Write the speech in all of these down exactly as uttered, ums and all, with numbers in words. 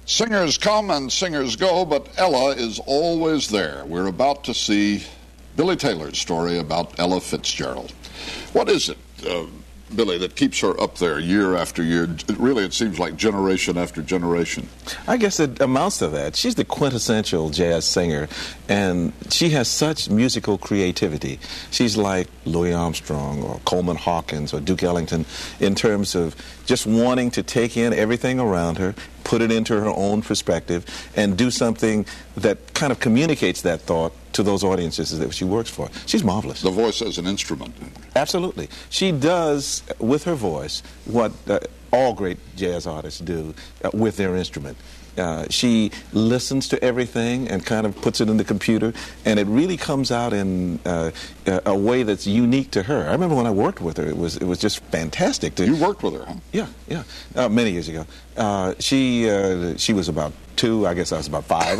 Singers come and singers go, but Ella is always there. We're about to see Billy Taylor's story about Ella Fitzgerald. What is it, uh, Billy, that keeps her up there year after year? It really, it seems like generation after generation. I guess it amounts to that. She's the quintessential jazz singer, and she has such musical creativity. She's like Louis Armstrong or Coleman Hawkins or Duke Ellington in terms of just wanting to take in everything around her, put it into her own perspective, and do something that kind of communicates that thought to those audiences that she works for. She's marvelous. The voice as an instrument. Absolutely. She does, with her voice, what uh, all great jazz artists do uh, with their instrument. Uh, she listens to everything and kind of puts it in the computer, and it really comes out in uh, a way that's unique to her. I remember when I worked with her, it was it was just fantastic. To, you worked with her, huh? Yeah, yeah, uh, many years ago. Uh, she uh, she was about two, I guess I was about five.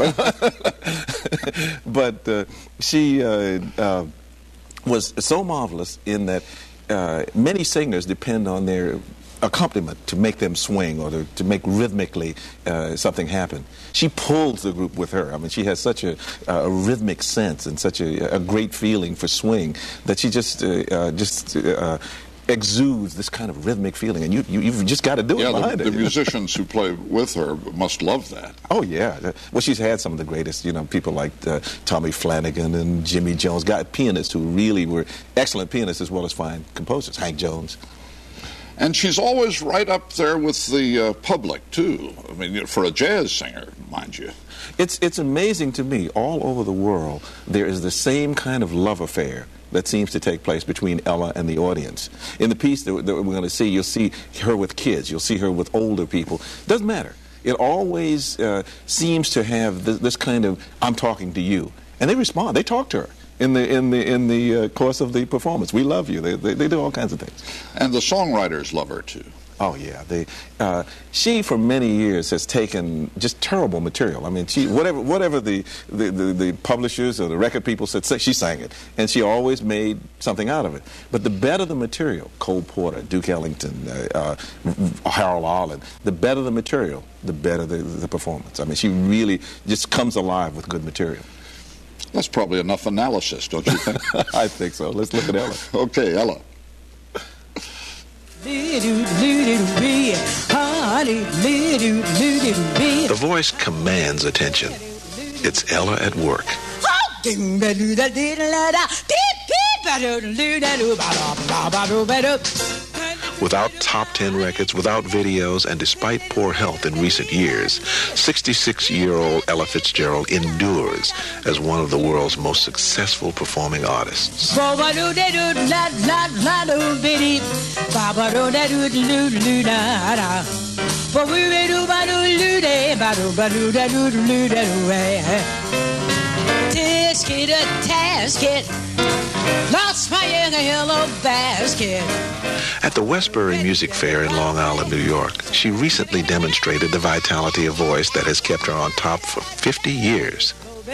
But uh, she uh, uh, was so marvelous in that uh, many singers depend on their accompaniment to make them swing or to, to make rhythmically uh, something happen. She pulls the group with her. I mean, she has such a, a rhythmic sense and such a, a great feeling for swing that she just uh, uh, just uh, exudes this kind of rhythmic feeling, and you, you, you've just got to do yeah, it behind the, it. the musicians who play with her must love that. Oh, yeah. Well, she's had some of the greatest, you know, people like uh, Tommy Flanagan and Jimmy Jones, got pianists who really were excellent pianists as well as fine composers, Hank Jones. And she's always right up there with the uh, public, too. I mean, for a jazz singer, mind you. It's, it's amazing to me, all over the world, there is the same kind of love affair that seems to take place between Ella and the audience. In the piece that, that we're going to see, you'll see her with kids, you'll see her with older people. Doesn't matter. It always uh, seems to have this, this kind of, I'm talking to you. And they respond, they talk to her in the in the in the uh, course of the performance. We love you. They, they they do all kinds of things. And the songwriters love her too. Oh yeah, they. Uh, she for many years has taken just terrible material. I mean, she whatever whatever the the, the, the publishers or the record people said, she sang it, and she always made something out of it. But the better the material, Cole Porter, Duke Ellington, uh, uh, Harold Arlen, the better the material, the better the, the performance. I mean, she really just comes alive with good material. That's probably enough analysis, don't you think? I think so. Let's look at Ella. Okay, Ella. The voice commands attention. It's Ella at work. Without top ten records, without videos, and despite poor health in recent years, sixty-six-year-old Ella Fitzgerald endures as one of the world's most successful performing artists. Tisket a tasket, lost my young yellow basket. At the Westbury Music Fair in Long Island, New York, she recently demonstrated the vitality of voice that has kept her on top for fifty years.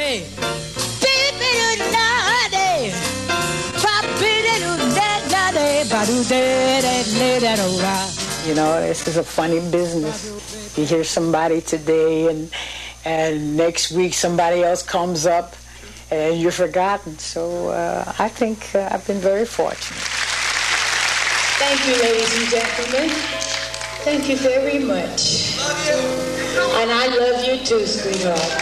You know, this is a funny business. You hear somebody today, and and next week somebody else comes up, and you're forgotten. So uh, I think uh, I've been very fortunate. Thank you, ladies and gentlemen. Thank you very much. Love you. And I love you too, sweetheart.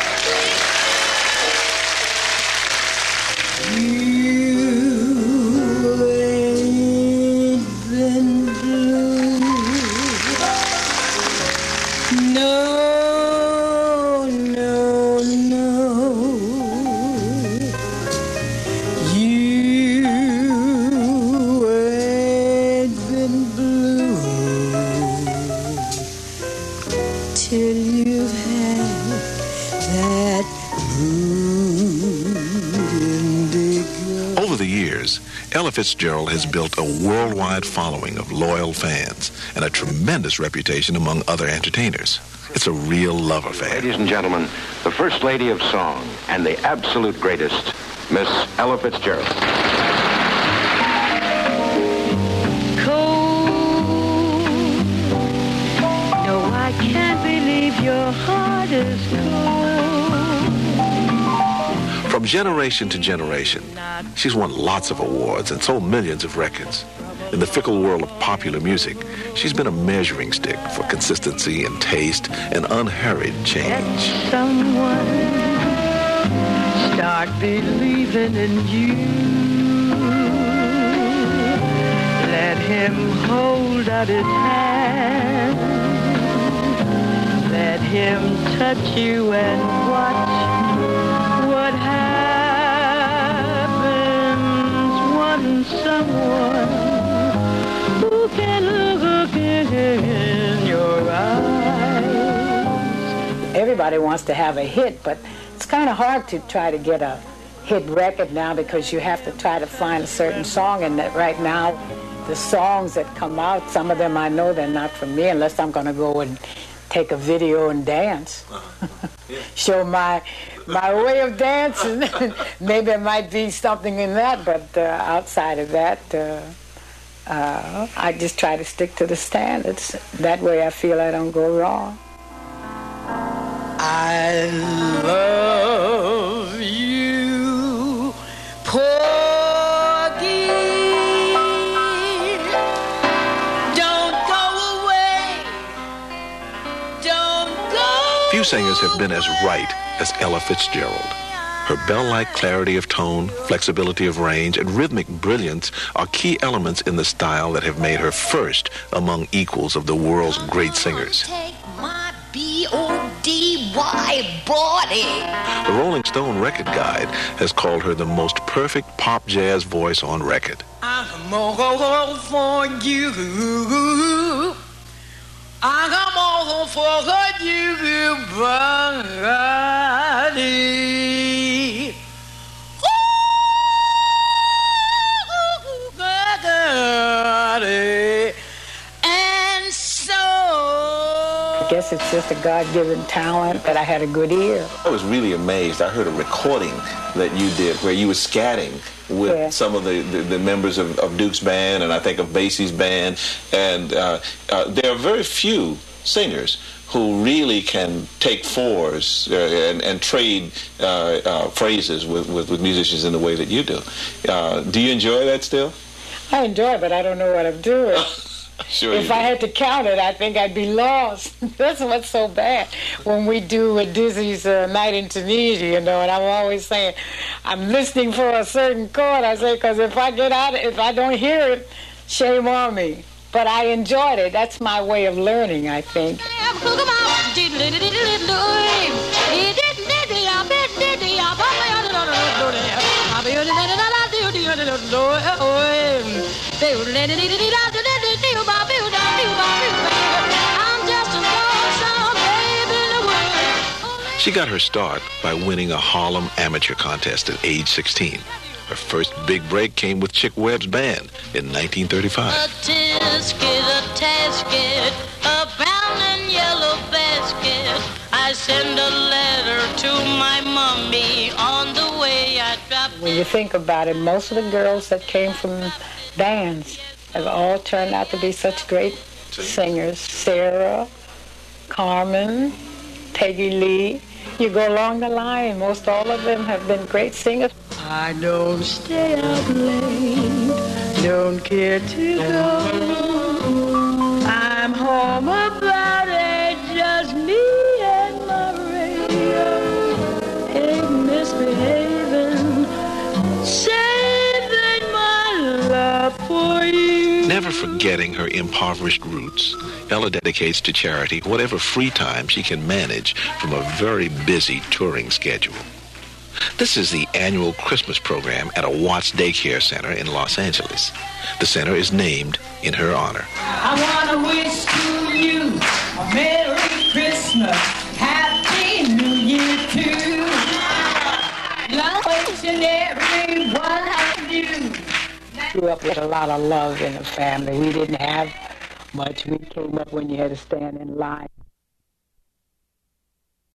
Ella Fitzgerald has built a worldwide following of loyal fans and a tremendous reputation among other entertainers. It's a real love affair. Ladies and gentlemen, the First Lady of Song and the absolute greatest, Miss Ella Fitzgerald. Cold, no, I can't believe your heart is cold. From generation to generation, she's won lots of awards and sold millions of records. In the fickle world of popular music, she's been a measuring stick for consistency and taste and unhurried change. Someone start believing in you. Let him hold out his hand. Let him touch you and watch what happens when someone who can look in your eyes. Everybody wants to have a hit, but it's kind of hard to try to get a hit record now because you have to try to find a certain song, and that right now the songs that come out, some of them I know they're not for me unless I'm going to go and take a video and dance. Show my my way of dancing. Maybe there might be something in that, but uh, outside of that, uh, uh, I just try to stick to the standards. That way I feel I don't go wrong. I love you, Porgy. Don't go away. Don't go. Few singers have been as right as Ella Fitzgerald. Her bell-like clarity of tone, flexibility of range, and rhythmic brilliance are key elements in the style that have made her first among equals of the world's great singers. B O D Y body. The Rolling Stone Record Guide has called her the most perfect pop jazz voice on record. I'm all for you. I'm all for you, buddy. And so I guess it's just a God-given talent that I had a good ear. I was really amazed. I heard a recording that you did where you were scatting with Yeah. some of the, the, the members of, of Duke's band and I think of Basie's band. And uh, uh, there are very few singers who really can take fours uh, and, and trade uh, uh, phrases with, with, with musicians in the way that you do. Uh, do you enjoy that still? I enjoy it, but I don't know what I'm doing. Sure. If you I do. had to count it, I think I'd be lost. That's what's so bad. When we do a Dizzy's uh, Night in Tunisia, you know, and I'm always saying, I'm listening for a certain chord. I say, because if I get out, if I don't hear it, shame on me. But I enjoyed it. That's my way of learning, I think. She got her start by winning a Harlem amateur contest at age sixteen. Her first big break came with Chick Webb's band in nineteen thirty-five. A tisket, a tasket, a brown and yellow basket. I send a letter to my mommy on the way I drop. When you think about it, most of the girls that came from bands have all turned out to be such great singers. Sarah, Carmen, Peggy Lee. You go along the line, most all of them have been great singers. I don't stay out late, don't care to go. I'm home about eight, just me and my radio. Ain't misbehaving, saving my love for you. Never forgetting her impoverished roots, Ella dedicates to charity whatever free time she can manage from a very busy touring schedule. This is the annual Christmas program at a Watts Daycare Center in Los Angeles. The center is named in her honor. I want to wish to you a Merry Christmas, Happy New Year too. Love each and every one of you. Grew up with a lot of love in the family. We didn't have much. We came up when you had to stand in line.